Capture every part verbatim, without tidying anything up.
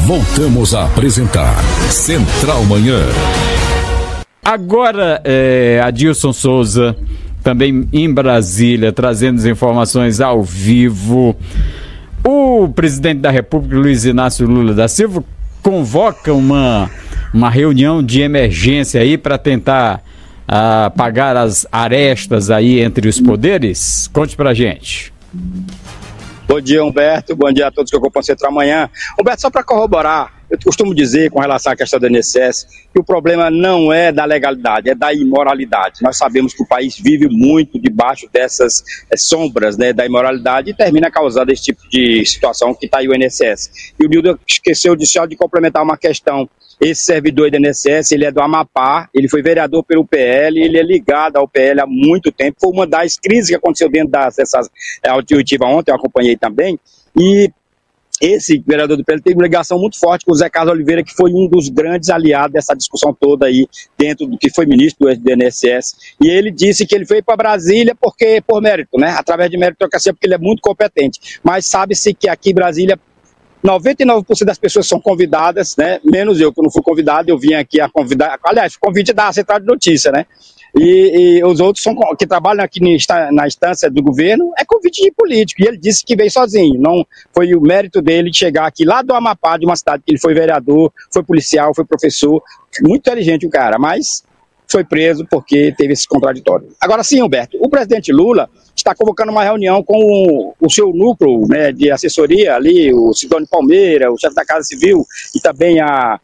Voltamos a apresentar Central Manhã. Agora, é, Adilson Souza, também em Brasília, trazendo as informações ao vivo. O presidente da República, Luiz Inácio Lula da Silva, convoca uma, uma reunião de emergência aí para tentar uh, pagar as arestas aí entre os poderes. Conte pra gente. Bom dia, Humberto. Bom dia a todos que acompanham Central Manhã. Humberto, só para corroborar, eu costumo dizer com relação à questão do I N S S que o problema não é da legalidade, é da imoralidade. Nós sabemos que o país vive muito debaixo dessas é, sombras, né, da imoralidade e termina causando esse tipo de situação que está aí o I N S S. E o Nildo esqueceu de, só de complementar uma questão. Esse servidor do I N S S, ele é do Amapá, ele foi vereador pelo P L, ele é ligado ao P L há muito tempo. Foi uma das crises que aconteceu dentro das, dessas é, auditiva ontem, eu acompanhei também, e esse vereador do P L tem uma ligação muito forte com o Zé Carlos Oliveira, que foi um dos grandes aliados dessa discussão toda aí, dentro do que foi ministro do I N S S. E ele disse que ele veio para Brasília porque, por mérito, né? Através de meritocracia, porque ele é muito competente. Mas sabe-se que aqui em Brasília, noventa e nove por cento das pessoas são convidadas, né? Menos eu, que eu não fui convidado, eu vim aqui a convidar. Aliás, convite da Central de Notícia, né? E, e os outros são, que trabalham aqui na instância do governo, é convite de político, e ele disse que veio sozinho, não foi o mérito dele de chegar aqui lá do Amapá, de uma cidade que ele foi vereador, foi policial, foi professor, muito inteligente o cara, mas foi preso porque teve esse contraditório. Agora sim, Humberto, o presidente Lula está convocando uma reunião com o, o seu núcleo, né, de assessoria ali, o Sidônio Palmeira, o chefe da Casa Civil, e também a,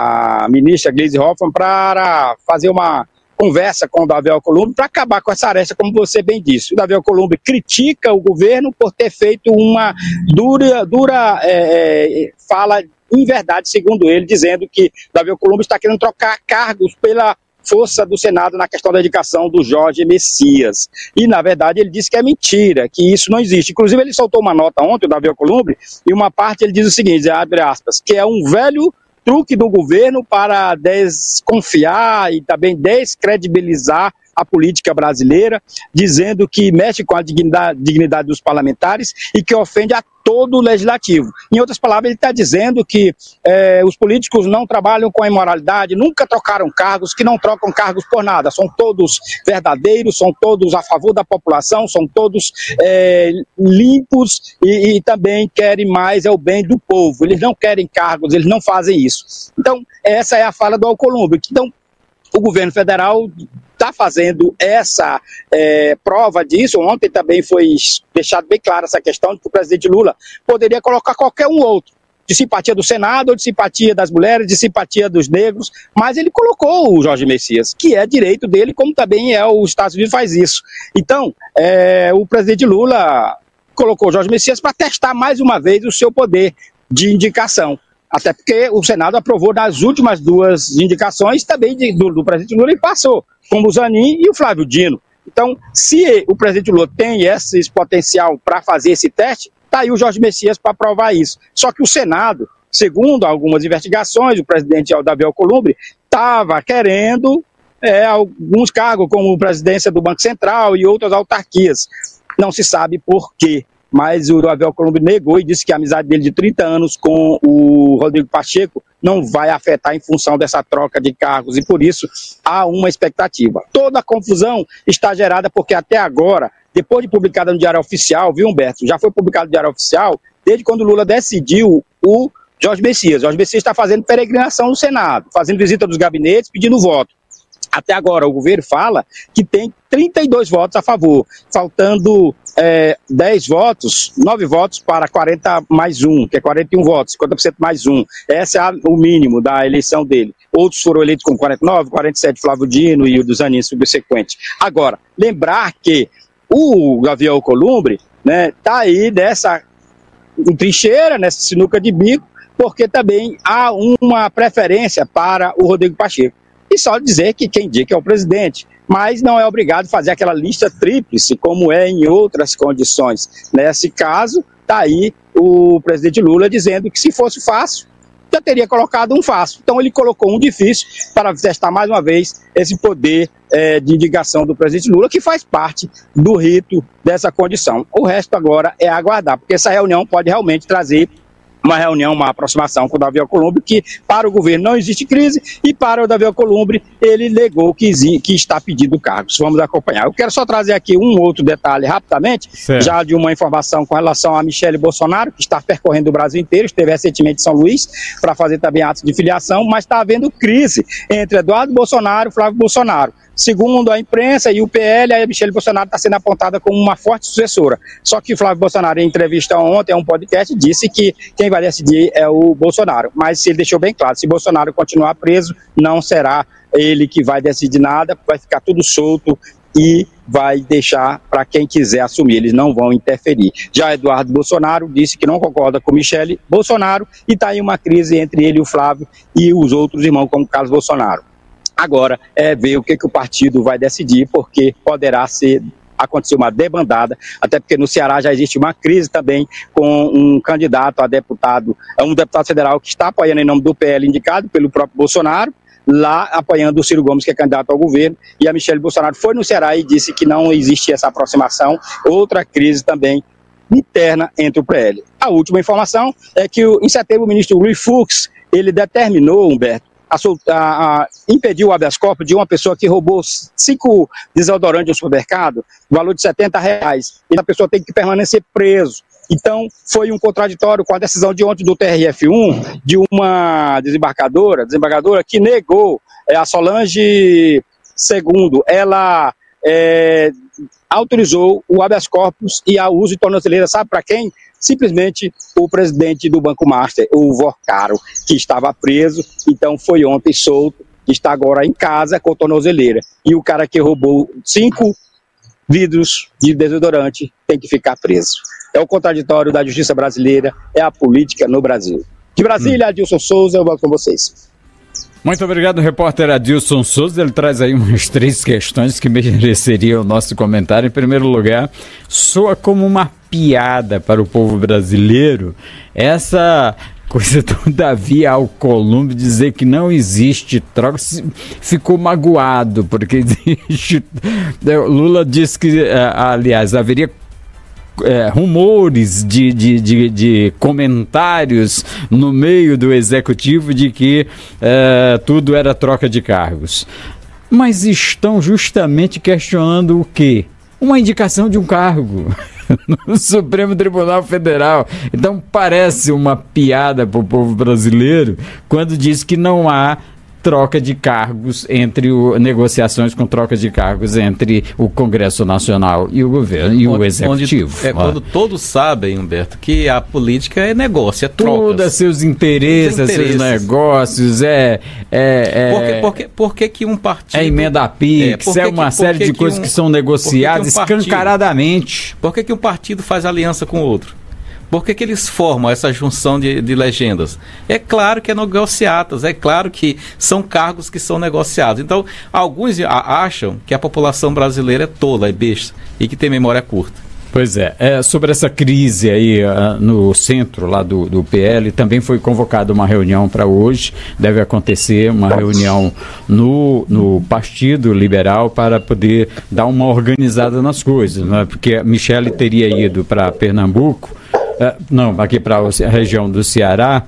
a ministra Gleisi Hoffmann, para fazer uma conversa com o Davi Alcolumbre para acabar com essa aresta, como você bem disse. O Davi Alcolumbre critica o governo por ter feito uma dura, dura é, é, fala em verdade, segundo ele, dizendo que o Davi Alcolumbre está querendo trocar cargos pela força do Senado na questão da indicação do Jorge Messias. E, na verdade, ele disse que é mentira, que isso não existe. Inclusive, ele soltou uma nota ontem, o Davi Alcolumbre, e uma parte ele diz o seguinte, abre aspas, que é um velho truque do governo para desconfiar e também descredibilizar a política brasileira, dizendo que mexe com a dignidade, dignidade dos parlamentares e que ofende a todo o legislativo. Em outras palavras, ele está dizendo que eh, os políticos não trabalham com a imoralidade, nunca trocaram cargos, que não trocam cargos por nada, são todos verdadeiros, são todos a favor da população, são todos eh, limpos e, e também querem mais é o bem do povo. Eles não querem cargos, eles não fazem isso. Então, essa é a fala do Alcolumbre. Então, o governo federal está fazendo essa é, prova disso. Ontem também foi deixado bem clara essa questão de que o presidente Lula poderia colocar qualquer um outro, de simpatia do Senado, ou de simpatia das mulheres, de simpatia dos negros, mas ele colocou o Jorge Messias, que é direito dele, como também é os Estados Unidos faz isso. Então, é, o presidente Lula colocou o Jorge Messias para testar mais uma vez o seu poder de indicação. Até porque o Senado aprovou nas últimas duas indicações também de, do, do presidente Lula e passou, como o Zanin e o Flávio Dino. Então, se o presidente Lula tem esse potencial para fazer esse teste, está aí o Jorge Messias para provar isso. Só que o Senado, segundo algumas investigações, o presidente Davi Alcolumbre estava querendo é, alguns cargos, como presidência do Banco Central e outras autarquias. Não se sabe por quê. Mas o Davi Alcolumbre negou e disse que a amizade dele de trinta anos com o Rodrigo Pacheco não vai afetar em função dessa troca de cargos e por isso há uma expectativa. Toda a confusão está gerada porque até agora, depois de publicada no Diário Oficial, viu, Humberto? Já foi publicado no Diário Oficial desde quando o Lula decidiu o Jorge Messias. Jorge Messias está fazendo peregrinação no Senado, fazendo visita dos gabinetes, pedindo voto. Até agora, o governo fala que tem trinta e dois votos a favor, faltando é, dez votos, nove votos para quarenta mais um, que é quarenta e um votos, cinquenta por cento mais um. Esse é o mínimo da eleição dele. Outros foram eleitos com quarenta e nove, quarenta e sete, Flávio Dino e o dos Zanin subsequente. Agora, lembrar que o Davi Alcolumbre, né, tá aí nessa trincheira, nessa sinuca de bico, porque também há uma preferência para o Rodrigo Pacheco. E só dizer que quem indica é o presidente, mas não é obrigado a fazer aquela lista tríplice, como é em outras condições. Nesse caso, está aí o presidente Lula dizendo que se fosse fácil, já teria colocado um fácil. Então ele colocou um difícil para testar mais uma vez esse poder é, de indicação do presidente Lula, que faz parte do rito dessa condição. O resto agora é aguardar, porque essa reunião pode realmente trazer uma reunião, uma aproximação com o Davi Alcolumbre, que para o governo não existe crise e para o Davi Alcolumbre ele negou que, que está pedindo cargos. Vamos acompanhar. Eu quero só trazer aqui um outro detalhe rapidamente, certo. Já de uma informação com relação a Michele Bolsonaro, que está percorrendo o Brasil inteiro, esteve recentemente em São Luís para fazer também atos de filiação, mas está havendo crise entre Eduardo Bolsonaro e Flávio Bolsonaro. Segundo a imprensa e o P L, a Michele Bolsonaro está sendo apontada como uma forte sucessora. Só que o Flávio Bolsonaro, em entrevista ontem a um podcast, disse que quem vai decidir é o Bolsonaro. Mas ele deixou bem claro, se Bolsonaro continuar preso, não será ele que vai decidir nada, vai ficar tudo solto e vai deixar para quem quiser assumir, eles não vão interferir. Já Eduardo Bolsonaro disse que não concorda com Michele Bolsonaro e está aí uma crise entre ele e o Flávio e os outros irmãos, como Carlos Bolsonaro. Agora é ver o que, que o partido vai decidir, porque poderá ser, acontecer uma debandada, até porque no Ceará já existe uma crise também com um candidato a deputado, um deputado federal que está apoiando em nome do P L, indicado pelo próprio Bolsonaro, lá apoiando o Ciro Gomes, que é candidato ao governo, e a Michele Bolsonaro foi no Ceará e disse que não existe essa aproximação, outra crise também interna entre o P L. A última informação é que em setembro o ministro Luiz Fux, ele determinou, Humberto, A, a, a, impediu o habeas corpus de uma pessoa que roubou cinco desodorantes no supermercado, no valor de setenta reais, e a pessoa tem que permanecer preso. Então, foi um contraditório com a decisão de ontem do T R F um, de uma desembargadora, desembargadora que negou, é, a Solange Segundo, ela é, autorizou o habeas corpus e o uso de tornozeleira, sabe para quem? Simplesmente o presidente do Banco Master, o Vorcaro, que estava preso, então foi ontem solto, está agora em casa com tornozeleira. E o cara que roubou cinco vidros de desodorante tem que ficar preso. É o contraditório da justiça brasileira, é a política no Brasil. De Brasília, hum. Adilson Souza, eu volto com vocês. Muito obrigado, repórter Adilson Souza. Ele traz aí umas três questões que mereceriam o nosso comentário. Em primeiro lugar, soa como uma piada para o povo brasileiro essa coisa do Davi Alcolumbre dizer que não existe troca. Ficou magoado, porque existe. Lula disse que, aliás, haveria É, rumores de, de, de, de comentários no meio do executivo de que é, tudo era troca de cargos. Mas estão justamente questionando o quê? Uma indicação de um cargo no Supremo Tribunal Federal. Então parece uma piada para o povo brasileiro quando diz que não há troca de cargos entre o, negociações com troca de cargos entre o Congresso Nacional e o governo e onde, o Executivo. Onde, é, quando todos sabem, Humberto, que a política é negócio, é trocas. Tudo a seus interesses, a seus negócios, é... é, é por, que, por, que, por que que um partido... É emenda a Pix, é, é uma que, série de que coisas que, um, que são negociadas que que um escancaradamente. Por que que um partido faz aliança com o outro? Por que que eles formam essa junção de, de legendas? É claro que é negociatas, é claro que são cargos que são negociados. Então, alguns acham que a população brasileira é tola, é besta e que tem memória curta. Pois é, é sobre essa crise aí uh, no centro lá do, do P L, também foi convocada uma reunião para hoje, deve acontecer uma reunião no, no Partido Liberal para poder dar uma organizada nas coisas, né? Porque a Michele teria ido para Pernambuco, Uh, não, aqui para a região do Ceará,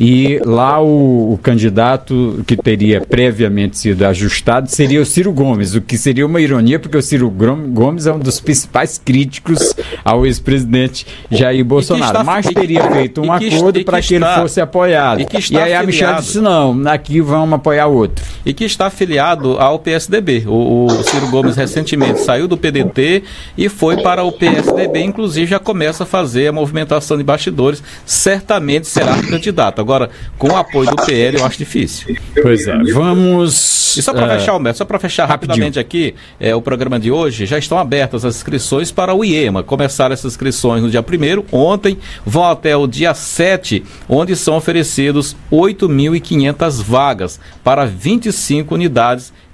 e lá o, o candidato que teria previamente sido ajustado seria o Ciro Gomes, o que seria uma ironia, porque o Ciro Gomes é um dos principais críticos ao ex-presidente Jair Bolsonaro, está, mas teria e, feito um que, acordo para que, que ele fosse apoiado. E, e aí a Michele disse, não, aqui vamos apoiar outro. E que está afiliado ao P S D B. O, o Ciro Gomes recentemente saiu do P D T e foi para o P S D B, inclusive já começa a fazer a movimentação de bastidores, certamente será candidato. Agora, com o apoio do P L, eu acho difícil. Pois é, vamos... E só para uh, fechar, Humberto, só para fechar rapidamente aqui, é, o programa de hoje, já estão abertas as inscrições para o IEMA. Começaram essas inscrições no dia primeiro, ontem, vão até o dia sete, onde são oferecidos oito mil e quinhentas vagas para vinte e cinco unidades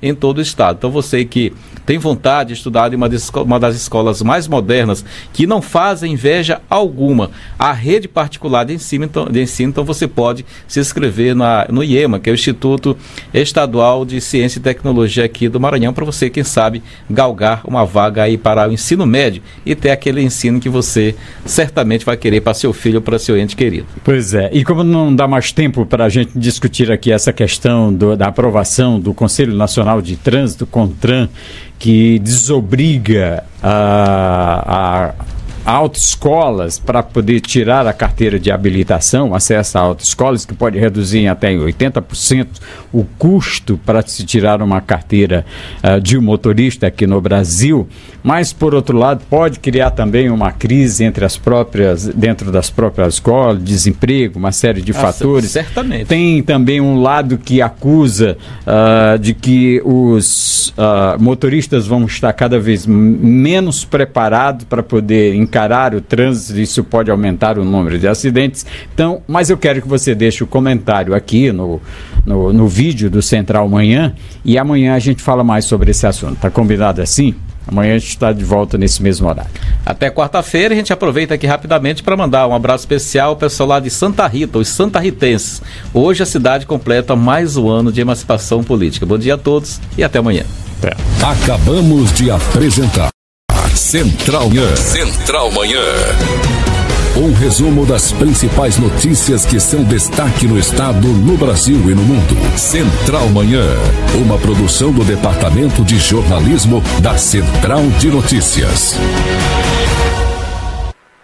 em todo o estado. Então você que tem vontade de estudar em uma das, uma das escolas mais modernas, que não fazem inveja alguma à rede particular de ensino, então, de ensino, então você pode se inscrever na, no IEMA, que é o Instituto Estadual de Ciência e Tecnologia aqui do Maranhão, para você, quem sabe, galgar uma vaga aí para o ensino médio e ter aquele ensino que você certamente vai querer para seu filho ou para seu ente querido. Pois é, e como não dá mais tempo para a gente discutir aqui essa questão do, da aprovação do Conselho Nacional de Trânsito, CONTRAN, que desobriga a, a autoescolas para poder tirar a carteira de habilitação, acesso a autoescolas, que pode reduzir em até em oitenta por cento o custo para se tirar uma carteira uh, de um motorista aqui no Brasil, mas por outro lado pode criar também uma crise entre as próprias, dentro das próprias escolas, desemprego, uma série de ah, fatores. Certamente. Tem também um lado que acusa uh, de que os uh, motoristas vão estar cada vez menos preparados para poder encarar o trânsito, isso pode aumentar o número de acidentes. Então, mas eu quero que você deixe o comentário aqui no, no, no vídeo do Central Manhã, e amanhã a gente fala mais sobre esse assunto. Tá combinado assim? Amanhã a gente está de volta nesse mesmo horário. Até quarta-feira. A gente aproveita aqui rapidamente para mandar um abraço especial ao pessoal lá de Santa Rita, os santarritenses. Hoje a cidade completa mais um ano de emancipação política. Bom dia a todos e até amanhã. Até. Acabamos de apresentar Central Manhã. Central Manhã. Um resumo das principais notícias que são destaque no estado, no Brasil e no mundo. Central Manhã. Uma produção do Departamento de Jornalismo da Central de Notícias.